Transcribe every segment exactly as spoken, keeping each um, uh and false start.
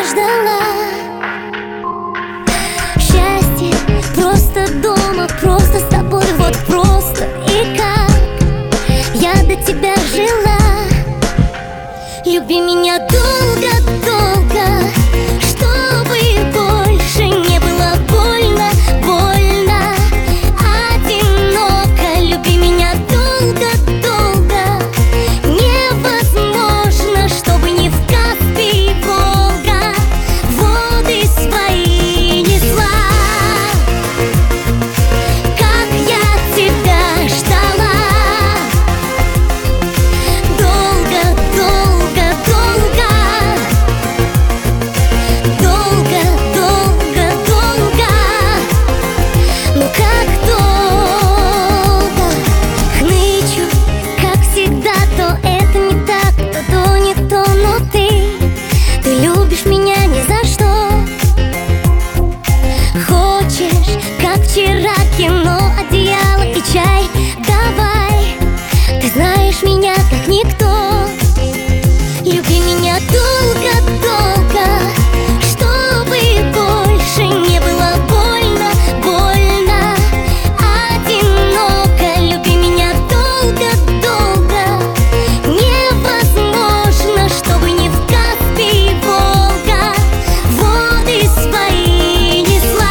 ждала. Счастье просто дома, просто с тобой, вот просто. И как я до тебя жила. Люби меня долго-долго, чтобы больше не было больно, больно, одиноко. Люби меня долго-долго, невозможно, чтобы не в Каспий, Волга воды свои несла. Как я тебя ждала. Вчера кино, одеяло и чай. Давай, ты знаешь меня как никто. Люби меня долго-долго, чтобы больше не было больно, больно, одиноко. Люби меня долго-долго, невозможно, чтобы не в Каспий, Волга воды свои несла.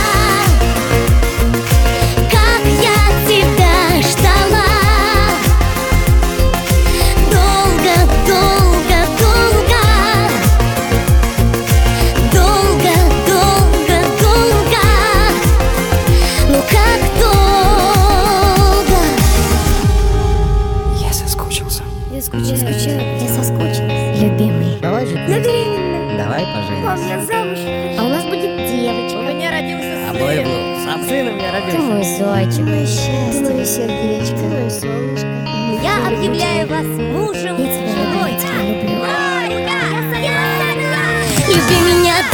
Я скучаю, я соскучилась. Любимый, Давай же. Я беременна. Давай поженимся. Мам, я замуж. А у нас будет девочка. У меня родился сын. Обоих сам сын у меня ты родился. мой зайчик, мое счастье, Мое сердечко, мое солнышко. Я объявляю вас мужем Я тебя люблю, женой. я тебя люблю. Ай, я, я, я, я, я. Люби меня